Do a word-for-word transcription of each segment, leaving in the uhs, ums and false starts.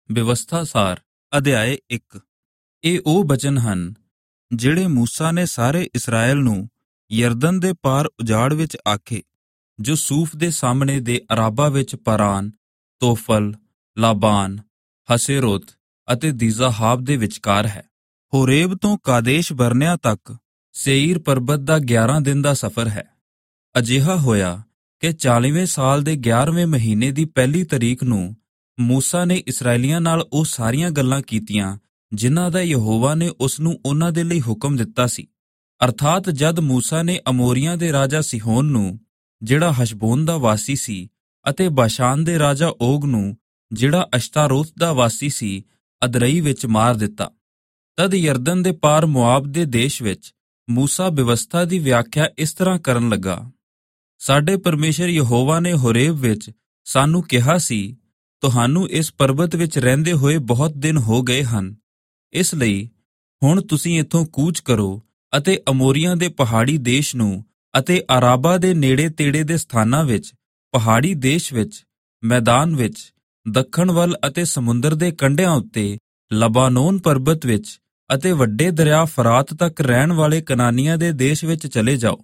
ਵਿਵਸਥਾ ਸਾਰ ਅਧਿਆਇ ਇੱਕ। ਇਹ ਉਹ ਬਚਨ ਹਨ ਜਿਹੜੇ ਮੂਸਾ ਨੇ ਸਾਰੇ ਇਸਰਾਏਲ ਨੂੰ ਯਰਦਨ ਦੇ ਪਾਰ ਉਜਾੜ ਵਿੱਚ ਆਖੇ, ਜੋ ਸੂਫ ਦੇ ਸਾਹਮਣੇ ਦੇ ਅਰਾਬਾ ਵਿੱਚ ਪਰਾਨ, ਤੋਫਲ, ਲਾਬਾਨ, ਹਸੇਰੋਤ ਅਤੇ ਦੀਜ਼ਾਹਾਬ ਦੇ ਵਿਚਕਾਰ ਹੈ। ਹੋਰੇਬ ਤੋਂ ਕਾਦੇਸ਼ ਬਰਨਿਆ ਤੱਕ ਸੇਈਰ ਪਰਬਤ ਦਾ ਗਿਆਰਾਂ ਦਿਨ ਦਾ ਸਫ਼ਰ ਹੈ। ਅਜਿਹਾ ਹੋਇਆ ਕਿ ਚਾਲੀਵੇਂ ਸਾਲ ਦੇ ਗਿਆਰਵੇਂ ਮਹੀਨੇ ਦੀ ਪਹਿਲੀ ਤਰੀਕ ਨੂੰ ਮੂਸਾ ਨੇ ਇਸਰਾਏਲੀਆਂ ਨਾਲ ਉਹ ਸਾਰੀਆਂ ਗੱਲਾਂ ਕੀਤੀਆਂ ਜਿਨ੍ਹਾਂ ਦਾ ਯਹੋਵਾ ਨੇ ਉਸ ਨੂੰ ਉਹਨਾਂ ਦੇ ਲਈ ਹੁਕਮ ਦਿੱਤਾ ਸੀ। ਅਰਥਾਤ ਜਦ ਮੂਸਾ ਨੇ ਅਮੋਰੀਆਂ ਦੇ ਰਾਜਾ ਸਿਹੋਨ ਨੂੰ, ਜਿਹੜਾ ਹਸ਼ਬੋਨ ਦਾ ਵਾਸੀ ਸੀ, ਅਤੇ ਬਾਸ਼ਾਨ ਦੇ ਰਾਜਾ ਓਗ ਨੂੰ, ਜਿਹੜਾ ਅਸ਼ਤਾਰੋਤ ਦਾ ਵਾਸੀ ਸੀ, ਅਦਰਈ ਵਿੱਚ ਮਾਰ ਦਿੱਤਾ। ਤਦ ਯਰਦਨ ਦੇ ਪਾਰ ਮੁਆਬ ਦੇ ਦੇਸ਼ ਵਿੱਚ ਮੂਸਾ ਵਿਵਸਥਾ ਦੀ ਵਿਆਖਿਆ ਇਸ ਤਰ੍ਹਾਂ ਕਰਨ ਲੱਗਾ। ਸਾਡੇ ਪਰਮੇਸ਼ਰ ਯਹੋਵਾ ਨੇ ਹੋਰੇਬ ਵਿੱਚ ਸਾਨੂੰ ਕਿਹਾ ਸੀ, ਤੁਹਾਨੂੰ ਇਸ ਪਰਬਤ ਵਿੱਚ ਰਹਿੰਦੇ ਹੋਏ ਬਹੁਤ ਦਿਨ ਹੋ ਗਏ ਹਨ, ਇਸ ਲਈ ਹੁਣ ਤੁਸੀਂ ਇੱਥੋਂ ਕੂਚ ਕਰੋ ਅਤੇ ਅਮੋਰੀਆਂ ਦੇ ਪਹਾੜੀ ਦੇਸ਼ ਨੂੰ ਅਤੇ ਅਰਾਬਾ ਦੇ ਨੇੜੇ ਤੇੜੇ ਦੇ ਸਥਾਨਾਂ ਵਿੱਚ, ਪਹਾੜੀ ਦੇਸ਼ ਵਿੱਚ, ਮੈਦਾਨ ਵਿੱਚ, ਦੱਖਣ ਵੱਲ ਅਤੇ ਸਮੁੰਦਰ ਦੇ ਕੰਢਿਆਂ ਉੱਤੇ, ਲਬਾਨੋਨ ਪਰਬਤ ਵਿੱਚ ਅਤੇ ਵੱਡੇ ਦਰਿਆ ਫਰਾਤ ਤੱਕ ਰਹਿਣ ਵਾਲੇ ਕਨਾਨੀਆਂ ਦੇ ਦੇਸ਼ ਵਿੱਚ ਚਲੇ ਜਾਓ।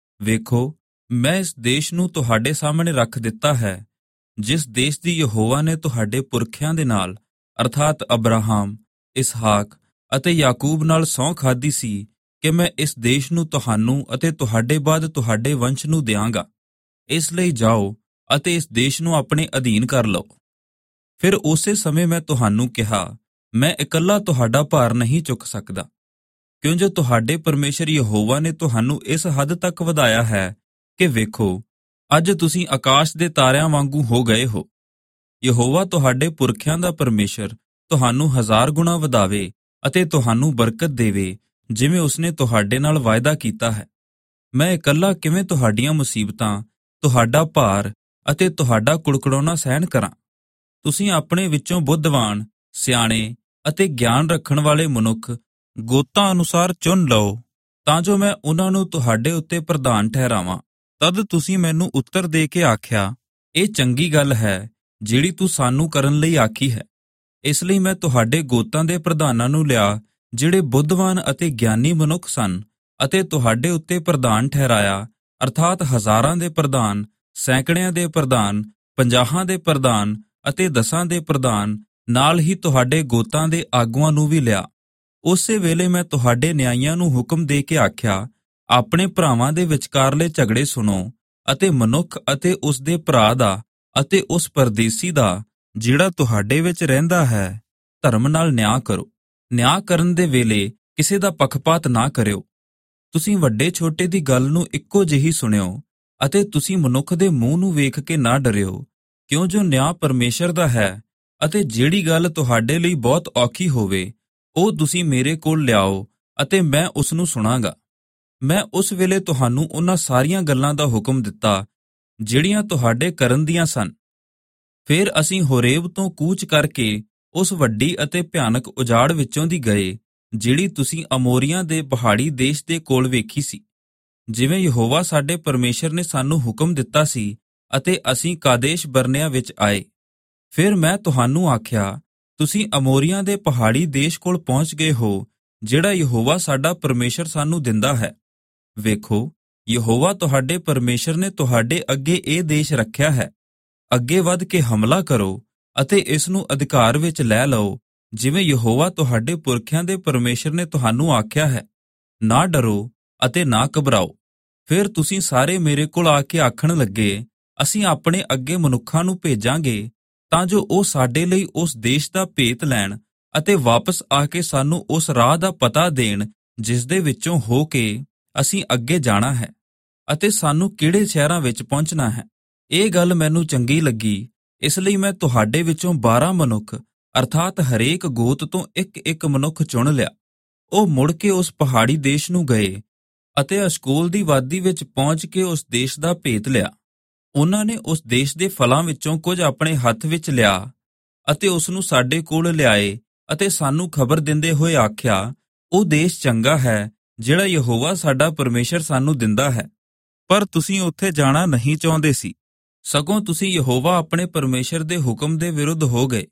ਵੇਖੋ, ਮੈਂ ਇਸ ਦੇਸ਼ ਨੂੰ ਤੁਹਾਡੇ ਸਾਹਮਣੇ ਰੱਖ ਦਿੱਤਾ ਹੈ, ਜਿਸ ਦੇਸ਼ ਦੀ ਯਹੋਵਾ ਨੇ ਤੁਹਾਡੇ ਪੁਰਖਿਆਂ ਦੇ ਨਾਲ ਅਰਥਾਤ ਅਬਰਾਹਮ, ਇਸਹਾਕ ਅਤੇ ਯਾਕੂਬ ਨਾਲ ਸਹੁੰ ਖਾਧੀ ਸੀ ਕਿ ਮੈਂ ਇਸ ਦੇਸ਼ ਨੂੰ ਤੁਹਾਨੂੰ ਅਤੇ ਤੁਹਾਡੇ ਬਾਅਦ ਤੁਹਾਡੇ ਵੰਸ਼ ਨੂੰ ਦਿਆਂਗਾ। ਇਸ ਲਈ ਜਾਓ ਅਤੇ ਇਸ ਦੇਸ਼ ਨੂੰ ਆਪਣੇ ਅਧੀਨ ਕਰ ਲਓ। ਫਿਰ ਉਸੇ ਸਮੇਂ ਮੈਂ ਤੁਹਾਨੂੰ ਕਿਹਾ, ਮੈਂ ਇਕੱਲਾ ਤੁਹਾਡਾ ਭਾਰ ਨਹੀਂ ਚੁੱਕ ਸਕਦਾ, ਕਿਉਂ ਜੋ ਤੁਹਾਡੇ ਪਰਮੇਸ਼ਰ ਯਹੋਵਾ ਨੇ ਤੁਹਾਨੂੰ ਇਸ ਹੱਦ ਤੱਕ ਵਧਾਇਆ ਹੈ ਕਿ ਵੇਖੋ, ਅੱਜ ਤੁਸੀਂ ਆਕਾਸ਼ ਦੇ ਤਾਰਿਆਂ ਵਾਂਗੂ ਹੋ ਗਏ ਹੋ। ਯਹੋਵਾ ਤੁਹਾਡੇ ਪੁਰਖਿਆਂ ਦਾ ਪਰਮੇਸ਼ਰ ਤੁਹਾਨੂੰ ਹਜ਼ਾਰ ਗੁਣਾ ਵਧਾਵੇ ਅਤੇ ਤੁਹਾਨੂੰ ਬਰਕਤ ਦੇਵੇ, ਜਿਵੇਂ ਉਸਨੇ ਤੁਹਾਡੇ ਨਾਲ ਵਾਅਦਾ ਕੀਤਾ ਹੈ। ਮੈਂ ਇਕੱਲਾ ਕਿਵੇਂ ਤੁਹਾਡੀਆਂ ਮੁਸੀਬਤਾਂ, ਤੁਹਾਡਾ ਭਾਰ ਅਤੇ ਤੁਹਾਡਾ ਕੁੜਕੁੜਾਉਣਾ ਸਹਿਣ ਕਰਾਂ। ਤੁਸੀਂ ਆਪਣੇ ਵਿੱਚੋਂ ਬੁੱਧਵਾਨ, ਸਿਆਣੇ ਅਤੇ ਗਿਆਨ ਰੱਖਣ ਵਾਲੇ ਮਨੁੱਖ ਗੋਤਾਂ ਅਨੁਸਾਰ ਚੁਣ ਲਓ, ਤਾਂ ਜੋ ਮੈਂ ਉਹਨਾਂ ਨੂੰ ਤੁਹਾਡੇ ਉੱਤੇ ਪ੍ਰਧਾਨ ਠਹਿਰਾਵਾਂ। ਤਦ ਤੁਸੀਂ ਮੈਨੂੰ ਉੱਤਰ ਦੇ ਕੇ ਆਖਿਆ, ਇਹ ਚੰਗੀ ਗੱਲ ਹੈ ਜਿਹੜੀ ਤੂੰ ਸਾਨੂੰ ਕਰਨ ਲਈ ਆਖੀ ਹੈ। ਇਸ ਲਈ ਮੈਂ ਤੁਹਾਡੇ ਗੋਤਾਂ ਦੇ ਪ੍ਰਧਾਨਾਂ ਨੂੰ ਲਿਆ, ਜਿਹੜੇ ਬੁੱਧਵਾਨ ਅਤੇ ਗਿਆਨੀ ਮਨੁੱਖ ਸਨ, ਅਤੇ ਤੁਹਾਡੇ ਉੱਤੇ ਪ੍ਰਧਾਨ ਠਹਿਰਾਇਆ, ਅਰਥਾਤ ਹਜ਼ਾਰਾਂ ਦੇ ਪ੍ਰਧਾਨ, ਸੈਂਕੜਿਆਂ ਦੇ ਪ੍ਰਧਾਨ, ਪੰਜਾਹਾਂ ਦੇ ਪ੍ਰਧਾਨ ਅਤੇ ਦਸਾਂ ਦੇ ਪ੍ਰਧਾਨ, ਨਾਲ ਹੀ ਤੁਹਾਡੇ ਗੋਤਾਂ ਦੇ ਆਗੂਆਂ ਨੂੰ ਵੀ ਲਿਆ। ਉਸੇ ਵੇਲੇ ਮੈਂ ਤੁਹਾਡੇ ਨਿਆਂਇਆਂ ਨੂੰ ਹੁਕਮ ਦੇ ਕੇ ਆਖਿਆ, ਆਪਣੇ ਭਰਾਵਾਂ ਦੇ ਵਿਚਕਾਰਲੇ ਝਗੜੇ ਸੁਣੋ ਅਤੇ ਮਨੁੱਖ ਅਤੇ ਉਸ ਦੇ ਭਰਾ ਦਾ ਅਤੇ ਉਸ ਪਰਦੇਸੀ ਦਾ, ਜਿਹੜਾ ਤੁਹਾਡੇ ਵਿੱਚ ਰਹਿੰਦਾ ਹੈ, ਧਰਮ ਨਾਲ ਨਿਆਂ ਕਰੋ। ਨਿਆਂ ਕਰਨ ਦੇ ਵੇਲੇ ਕਿਸੇ ਦਾ ਪੱਖਪਾਤ ਨਾ ਕਰਿਓ। ਤੁਸੀਂ ਵੱਡੇ ਛੋਟੇ ਦੀ ਗੱਲ ਨੂੰ ਇੱਕੋ ਜਿਹੀ ਸੁਣਿਓ ਅਤੇ ਤੁਸੀਂ ਮਨੁੱਖ ਦੇ ਮੂੰਹ ਨੂੰ ਵੇਖ ਕੇ ਨਾ ਡਰਿਓ, ਕਿਉਂ ਜੋ ਨਿਆਂ ਪਰਮੇਸ਼ਰ ਦਾ ਹੈ। ਅਤੇ ਜਿਹੜੀ ਗੱਲ ਤੁਹਾਡੇ ਲਈ ਬਹੁਤ ਔਖੀ ਹੋਵੇ, ਉਹ ਤੁਸੀਂ ਮੇਰੇ ਕੋਲ ਲਿਆਓ ਅਤੇ ਮੈਂ ਉਸ ਨੂੰ ਸੁਣਾਂਗਾ। ਮੈਂ ਉਸ ਵੇਲੇ ਤੁਹਾਨੂੰ ਉਹਨਾਂ ਸਾਰੀਆਂ ਗੱਲਾਂ ਦਾ ਹੁਕਮ ਦਿੱਤਾ ਜਿਹੜੀਆਂ ਤੁਹਾਡੇ ਕਰਨ ਦੀਆਂ ਸਨ। ਫਿਰ ਅਸੀਂ ਹੋਰੇਬ ਤੋਂ ਕੂਚ ਕਰਕੇ ਉਸ ਵੱਡੀ ਅਤੇ ਭਿਆਨਕ ਉਜਾੜ ਵਿੱਚੋਂ ਦੀ ਗਏ, ਜਿਹੜੀ ਤੁਸੀਂ ਅਮੋਰੀਆਂ ਦੇ ਪਹਾੜੀ ਦੇਸ਼ ਦੇ ਕੋਲ ਵੇਖੀ ਸੀ, ਜਿਵੇਂ ਯਹੋਵਾ ਸਾਡੇ ਪਰਮੇਸ਼ਰ ਨੇ ਸਾਨੂੰ ਹੁਕਮ ਦਿੱਤਾ ਸੀ, ਅਤੇ ਅਸੀਂ ਕਾਦੇਸ਼ ਬਰਨਿਆ ਵਿੱਚ ਆਏ। ਫਿਰ ਮੈਂ ਤੁਹਾਨੂੰ ਆਖਿਆ, ਤੁਸੀਂ ਅਮੋਰੀਆਂ ਦੇ ਪਹਾੜੀ ਦੇਸ਼ ਕੋਲ ਪਹੁੰਚ ਗਏ ਹੋ, ਜਿਹੜਾ ਯਹੋਵਾ ਸਾਡਾ ਪਰਮੇਸ਼ਰ ਸਾਨੂੰ ਦਿੰਦਾ ਹੈ। ਵੇਖੋ, ਯਹੋਵਾ ਤੁਹਾਡੇ ਪਰਮੇਸ਼ਰ ਨੇ ਤੁਹਾਡੇ ਅੱਗੇ ਇਹ ਦੇਸ਼ ਰੱਖਿਆ ਹੈ। ਅੱਗੇ ਵੱਧ ਕੇ ਹਮਲਾ ਕਰੋ ਅਤੇ ਇਸ ਨੂੰ ਅਧਿਕਾਰ ਵਿੱਚ ਲੈ ਲਓ, ਜਿਵੇਂ ਯਹੋਵਾ ਤੁਹਾਡੇ ਪੁਰਖਿਆਂ ਦੇ ਪਰਮੇਸ਼ਰ ਨੇ ਤੁਹਾਨੂੰ ਆਖਿਆ ਹੈ। ਨਾ ਡਰੋ ਅਤੇ ਨਾ ਘਬਰਾਓ। ਫਿਰ ਤੁਸੀਂ ਸਾਰੇ ਮੇਰੇ ਕੋਲ ਆ ਕੇ ਆਖਣ ਲੱਗੇ, ਅਸੀਂ ਆਪਣੇ ਅੱਗੇ ਮਨੁੱਖਾਂ ਨੂੰ ਭੇਜਾਂਗੇ, ਤਾਂ ਜੋ ਉਹ ਸਾਡੇ ਲਈ ਉਸ ਦੇਸ਼ ਦਾ ਭੇਤ ਲੈਣ ਅਤੇ ਵਾਪਸ ਆ ਕੇ ਸਾਨੂੰ ਉਸ ਰਾਹ ਦਾ ਪਤਾ ਦੇਣ, ਜਿਸ ਦੇ ਵਿੱਚੋਂ ਹੋ ਕੇ ਅਸੀਂ ਅੱਗੇ ਜਾਣਾ ਹੈ ਅਤੇ ਸਾਨੂੰ ਕਿਹੜੇ ਸ਼ਹਿਰਾਂ ਵਿੱਚ ਪਹੁੰਚਣਾ ਹੈ। ਇਹ ਗੱਲ ਮੈਨੂੰ ਚੰਗੀ ਲੱਗੀ, ਇਸ ਲਈ ਮੈਂ ਤੁਹਾਡੇ ਵਿੱਚੋਂ ਬਾਰਾਂ ਮਨੁੱਖ, ਅਰਥਾਤ ਹਰੇਕ ਗੋਤ ਤੋਂ ਇੱਕ ਇੱਕ ਮਨੁੱਖ ਚੁਣ ਲਿਆ। ਉਹ ਮੁੜ ਕੇ ਉਸ ਪਹਾੜੀ ਦੇਸ਼ ਨੂੰ ਗਏ ਅਤੇ ਅਸ਼ਕੋਲ ਦੀ ਵਾਦੀ ਵਿੱਚ ਪਹੁੰਚ ਕੇ ਉਸ ਦੇਸ਼ ਦਾ ਭੇਤ ਲਿਆ। ਉਹਨਾਂ ਨੇ ਉਸ ਦੇਸ਼ ਦੇ ਫਲਾਂ ਵਿੱਚੋਂ ਕੁਝ ਆਪਣੇ ਹੱਥ ਵਿੱਚ ਲਿਆ ਅਤੇ ਉਸ ਨੂੰ ਸਾਡੇ ਕੋਲ ਲਿਆਏ ਅਤੇ ਸਾਨੂੰ ਖਬਰ ਦਿੰਦੇ ਹੋਏ ਆਖਿਆ, ਉਹ ਦੇਸ਼ ਚੰਗਾ ਹੈ ਜਿਹੜਾ ਯਹੋਵਾ ਸਾਡਾ ਪਰਮੇਸ਼ਰ ਸਾਨੂੰ ਦਿੰਦਾ ਹੈ। ਪਰ ਤੁਸੀਂ ਉੱਥੇ ਜਾਣਾ ਨਹੀਂ ਚਾਹੁੰਦੇ ਸੀ, ਸਗੋਂ ਤੁਸੀਂ ਯਹੋਵਾ ਆਪਣੇ ਪਰਮੇਸ਼ਰ ਦੇ ਹੁਕਮ ਦੇ ਵਿਰੁੱਧ ਹੋ ਗਏ,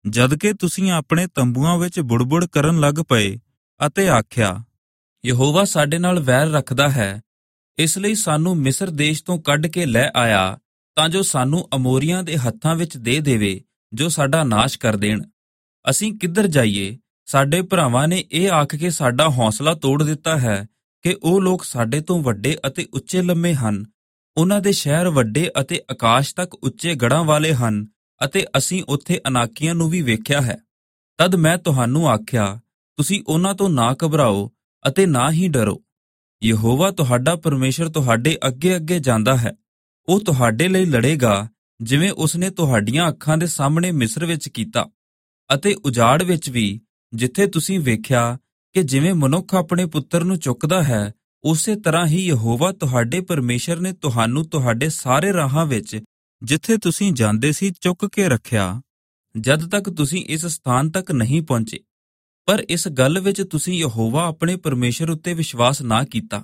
ਜਦਕਿ ਤੁਸੀਂ ਆਪਣੇ ਤੰਬੂਆਂ ਵਿੱਚ ਬੁੜਬੁੜ ਕਰਨ ਲੱਗ ਪਏ ਅਤੇ ਆਖਿਆ, ਯਹੋਵਾ ਸਾਡੇ ਨਾਲ ਵੈਰ ਰੱਖਦਾ ਹੈ, ਇਸ ਲਈ ਸਾਨੂੰ ਮਿਸਰ ਦੇਸ਼ ਤੋਂ ਕੱਢ ਕੇ ਲੈ ਆਇਆ, ਤਾਂ ਜੋ ਸਾਨੂੰ ਅਮੋਰੀਆਂ ਦੇ ਹੱਥਾਂ ਵਿੱਚ ਦੇ ਦੇਵੇ, ਜੋ ਸਾਡਾ ਨਾਸ਼ ਕਰ ਦੇਣ। ਅਸੀਂ ਕਿੱਧਰ ਜਾਈਏ? ਸਾਡੇ ਭਰਾਵਾਂ ਨੇ ਇਹ ਆਖ ਕੇ ਸਾਡਾ ਹੌਸਲਾ ਤੋੜ ਦਿੱਤਾ ਹੈ ਕਿ ਉਹ ਲੋਕ ਸਾਡੇ ਤੋਂ ਵੱਡੇ ਅਤੇ ਉੱਚੇ ਲੰਮੇ ਹਨ, ਉਹਨਾਂ ਦੇ ਸ਼ਹਿਰ ਵੱਡੇ ਅਤੇ ਆਕਾਸ਼ ਤੱਕ ਉੱਚੇ ਗੜ੍ਹਾਂ ਵਾਲੇ ਹਨ, ਅਤੇ ਅਸੀਂ ਉੱਥੇ ਅਨਾਕੀਆਂ ਨੂੰ ਵੀ ਵੇਖਿਆ ਹੈ। ਤਦ ਮੈਂ ਤੁਹਾਨੂੰ ਆਖਿਆ, ਤੁਸੀਂ ਉਹਨਾਂ ਤੋਂ ਨਾ ਘਬਰਾਓ ਅਤੇ ਨਾ ਹੀ ਡਰੋ। ਯਹੋਵਾ ਤੁਹਾਡਾ ਪਰਮੇਸ਼ਰ ਤੁਹਾਡੇ ਅੱਗੇ ਅੱਗੇ ਜਾਂਦਾ ਹੈ। ਉਹ ਤੁਹਾਡੇ ਲਈ ਲੜੇਗਾ, ਜਿਵੇਂ ਉਸਨੇ ਤੁਹਾਡੀਆਂ ਅੱਖਾਂ ਦੇ ਸਾਹਮਣੇ ਮਿਸਰ ਵਿੱਚ ਕੀਤਾ, ਅਤੇ ਉਜਾੜ ਵਿੱਚ ਵੀ, ਜਿੱਥੇ ਤੁਸੀਂ ਵੇਖਿਆ ਕਿ ਜਿਵੇਂ ਮਨੁੱਖ ਆਪਣੇ ਪੁੱਤਰ ਨੂੰ ਚੁੱਕਦਾ ਹੈ, ਉਸੇ ਤਰ੍ਹਾਂ ਹੀ ਯਹੋਵਾ ਤੁਹਾਡੇ ਪਰਮੇਸ਼ਰ ਨੇ ਤੁਹਾਨੂੰ ਤੁਹਾਡੇ ਸਾਰੇ ਰਾਹਾਂ ਵਿੱਚ, ਜਿੱਥੇ ਤੁਸੀਂ ਜਾਂਦੇ ਸੀ, ਚੁੱਕ ਕੇ ਰੱਖਿਆ, ਜਦ ਤੱਕ ਤੁਸੀਂ ਇਸ ਸਥਾਨ ਤੱਕ ਨਹੀਂ ਪਹੁੰਚੇ। ਪਰ ਇਸ ਗੱਲ ਵਿੱਚ ਤੁਸੀਂ ਯਹੋਵਾ ਆਪਣੇ ਪਰਮੇਸ਼ਰ ਉੱਤੇ ਵਿਸ਼ਵਾਸ ਨਾ ਕੀਤਾ,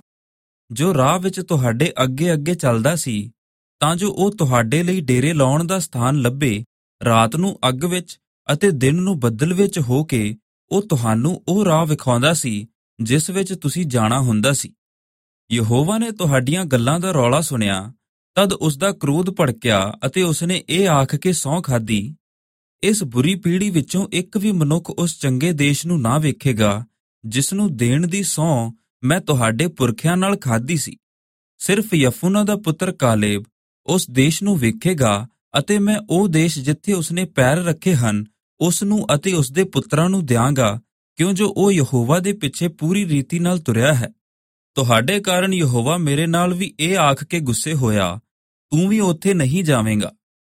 ਜੋ ਰਾਹ ਵਿੱਚ ਤੁਹਾਡੇ ਅੱਗੇ ਅੱਗੇ ਚੱਲਦਾ ਸੀ, ਤਾਂ ਜੋ ਉਹ ਤੁਹਾਡੇ ਲਈ ਡੇਰੇ ਲਾਉਣ ਦਾ ਸਥਾਨ ਲੱਭੇ। ਰਾਤ ਨੂੰ ਅੱਗ ਵਿੱਚ ਅਤੇ ਦਿਨ ਨੂੰ ਬੱਦਲ ਵਿੱਚ ਹੋ ਕੇ ਉਹ ਤੁਹਾਨੂੰ ਉਹ ਰਾਹ ਵਿਖਾਉਂਦਾ ਸੀ, ਜਿਸ ਵਿੱਚ ਤੁਸੀਂ ਜਾਣਾ ਹੁੰਦਾ ਸੀ। ਯਹੋਵਾ ਨੇ ਤੁਹਾਡੀਆਂ ਗੱਲਾਂ ਦਾ ਰੌਲਾ ਸੁਣਿਆ, ਤਦ ਉਸ ਦਾ ਕ੍ਰੋਧ ਭੜਕਿਆ ਅਤੇ ਉਸਨੇ ਇਹ ਆਖ ਕੇ ਸਹੁੰ ਖਾਧੀ, ਇਸ ਬੁਰੀ ਪੀੜ੍ਹੀ ਵਿੱਚੋਂ ਇੱਕ ਵੀ ਮਨੁੱਖ ਉਸ ਚੰਗੇ ਦੇਸ਼ ਨੂੰ ਨਾ ਵੇਖੇਗਾ, ਜਿਸ ਨੂੰ ਦੇਣ ਦੀ ਸਹੁੰ ਮੈਂ ਤੁਹਾਡੇ ਪੁਰਖਿਆਂ ਨਾਲ ਖਾਧੀ ਸੀ। ਸਿਰਫ ਯਫੁਨਾ ਦਾ ਪੁੱਤਰ ਕਾਲੇਬ ਉਸ ਦੇਸ਼ ਨੂੰ ਵੇਖੇਗਾ, ਅਤੇ ਮੈਂ ਉਹ ਦੇਸ਼ ਜਿੱਥੇ ਉਸਨੇ ਪੈਰ ਰੱਖੇ ਹਨ, ਉਸ ਨੂੰ ਅਤੇ ਉਸਦੇ ਪੁੱਤਰਾਂ ਨੂੰ ਦਿਆਂਗਾ, ਕਿਉਂ ਜੋ ਉਹ ਯਹੋਵਾ ਦੇ ਪਿੱਛੇ ਪੂਰੀ ਰੀਤੀ ਨਾਲ ਤੁਰਿਆ ਹੈ। ਤੁਹਾਡੇ ਕਾਰਨ ਯਹੋਵਾ ਮੇਰੇ ਨਾਲ ਵੀ ਇਹ ਆਖ ਕੇ ਗੁੱਸੇ ਹੋਇਆ, ਤੂੰ ਵੀ ਉੱਥੇ ਨਹੀਂ ਜਾਵੇਂਗਾ।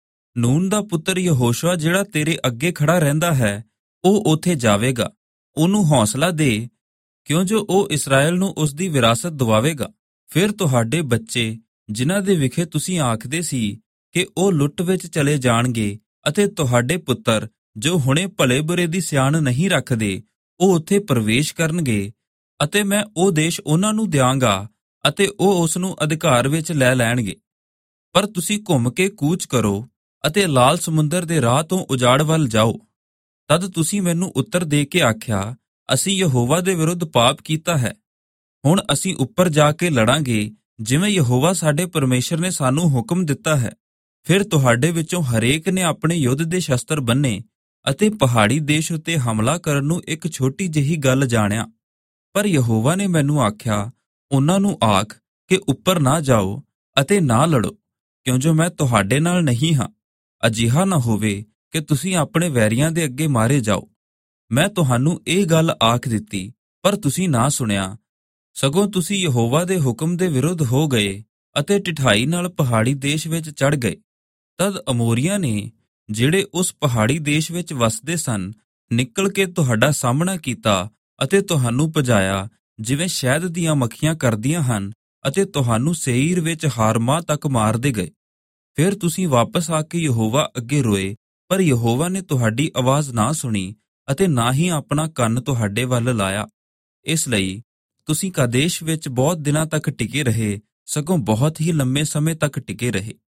ਨੂਨ ਦਾ ਪੁੱਤਰ ਯਹੋਸ਼ੁਆ, ਜਿਹੜਾ ਤੇਰੇ ਅੱਗੇ ਖੜਾ ਰਹਿੰਦਾ ਹੈ, ਉਹ ਉੱਥੇ ਜਾਵੇਗਾ। ਉਹਨੂੰ ਹੌਸਲਾ ਦੇ, ਕਿਉਂ ਜੋ ਉਹ ਇਸਰਾਏਲ ਨੂੰ ਉਸ ਦੀ ਵਿਰਾਸਤ ਦਿਵਾਵੇਗਾ। ਫਿਰ ਤੁਹਾਡੇ ਬੱਚੇ, ਜਿਨ੍ਹਾਂ ਦੇ ਵਿਖੇ ਤੁਸੀਂ ਆਖਦੇ ਸੀ ਕਿ ਉਹ ਲੁੱਟ ਵਿੱਚ ਚਲੇ ਜਾਣਗੇ, ਅਤੇ ਤੁਹਾਡੇ ਪੁੱਤਰ, ਜੋ ਹੁਣੇ ਭਲੇ ਬੁਰੇ ਦੀ ਸਿਆਣ ਨਹੀਂ ਰੱਖਦੇ, ਉਹ ਉੱਥੇ ਪ੍ਰਵੇਸ਼ ਕਰਨਗੇ, ਅਤੇ ਮੈਂ ਉਹ ਦੇਸ਼ ਉਹਨਾਂ ਨੂੰ ਦਿਆਂਗਾ, ਅਤੇ ਉਹ ਉਸ ਨੂੰ ਅਧਿਕਾਰ ਵਿੱਚ ਲੈ ਲੈਣਗੇ। ਪਰ ਤੁਸੀਂ ਘੁੰਮ ਕੇ ਕੂਚ ਕਰੋ ਅਤੇ ਲਾਲ ਸਮੁੰਦਰ ਦੇ ਰਾਹ ਤੋਂ ਉਜਾੜ ਵੱਲ ਜਾਓ। ਤਦ ਤੁਸੀਂ ਮੈਨੂੰ ਉੱਤਰ ਦੇ ਕੇ ਆਖਿਆ, ਅਸੀਂ ਯਹੋਵਾ ਦੇ ਵਿਰੁੱਧ ਪਾਪ ਕੀਤਾ ਹੈ। ਹੁਣ ਅਸੀਂ ਉੱਪਰ ਜਾ ਕੇ ਲੜਾਂਗੇ, ਜਿਵੇਂ ਯਹੋਵਾ ਸਾਡੇ ਪਰਮੇਸ਼ਰ ਨੇ ਸਾਨੂੰ ਹੁਕਮ ਦਿੱਤਾ ਹੈ। ਫਿਰ ਤੁਹਾਡੇ ਵਿੱਚੋਂ ਹਰੇਕ ਨੇ ਆਪਣੇ ਯੁੱਧ ਦੇ ਸ਼ਸਤਰ ਬੰਨੇ ਅਤੇ ਪਹਾੜੀ ਦੇਸ਼ ਉੱਤੇ ਹਮਲਾ ਕਰਨ ਨੂੰ ਇੱਕ ਛੋਟੀ ਜਿਹੀ ਗੱਲ ਜਾਣਿਆ। ਪਰ ਯਹੋਵਾ ਨੇ ਮੈਨੂੰ ਆਖਿਆ, ਉਹਨਾਂ ਨੂੰ ਆਖ ਕਿ ਉੱਪਰ ਨਾ ਜਾਓ ਅਤੇ ਨਾ ਲੜੋ, ਕਿਉਂ ਜੋ ਮੈਂ ਤੁਹਾਡੇ ਨਾਲ ਨਹੀਂ ਹਾਂ। ਅਜਿਹਾ ਨਾ ਹੋਵੇ ਕਿ ਤੁਸੀਂ ਆਪਣੇ ਵੈਰੀਆਂ ਦੇ ਅੱਗੇ ਮਾਰੇ ਜਾਓ। ਮੈਂ ਤੁਹਾਨੂੰ ਇਹ ਗੱਲ ਆਖ ਦਿੱਤੀ, ਪਰ ਤੁਸੀਂ ਨਾ ਸੁਣਿਆ, ਸਗੋਂ ਤੁਸੀਂ ਯਹੋਵਾ ਦੇ ਹੁਕਮ ਦੇ ਵਿਰੁੱਧ ਹੋ ਗਏ ਅਤੇ ਢਿਠਾਈ ਨਾਲ ਪਹਾੜੀ ਦੇਸ਼ ਵਿੱਚ ਚੜ੍ਹ ਗਏ। ਤਦ ਅਮੋਰੀਆਂ ਨੇ, ਜਿਹੜੇ ਉਸ ਪਹਾੜੀ ਦੇਸ਼ ਵਿੱਚ ਵਸਦੇ ਸਨ, ਨਿਕਲ ਕੇ ਤੁਹਾਡਾ ਸਾਹਮਣਾ ਕੀਤਾ ਅਤੇ ਤੁਹਾਨੂੰ ਭਜਾਇਆ, ਜਿਵੇਂ ਸ਼ਹਿਦ ਦੀਆਂ ਮੱਖੀਆਂ ਕਰਦੀਆਂ ਹਨ, ਅਤੇ ਤੁਹਾਨੂੰ ਸੇਈਰ ਵਿੱਚ ਹਾਰਮਾ ਤੱਕ ਮਾਰਦੇ ਗਏ। ਫਿਰ ਤੁਸੀਂ ਵਾਪਸ ਆ ਕੇ ਯਹੋਵਾ ਅੱਗੇ ਰੋਏ, ਪਰ ਯਹੋਵਾ ਨੇ ਤੁਹਾਡੀ ਆਵਾਜ਼ ਨਾ ਸੁਣੀ ਅਤੇ ਨਾ ਹੀ ਆਪਣਾ ਕੰਨ ਤੁਹਾਡੇ ਵੱਲ ਲਾਇਆ। ਇਸ ਲਈ ਤੁਸੀਂ ਕਾਦੇਸ਼ ਵਿੱਚ ਬਹੁਤ ਦਿਨਾਂ ਤੱਕ ਟਿਕੇ ਰਹੇ, ਸਗੋਂ ਬਹੁਤ ਹੀ ਲੰਮੇ ਸਮੇਂ ਤੱਕ ਟਿਕੇ ਰਹੇ।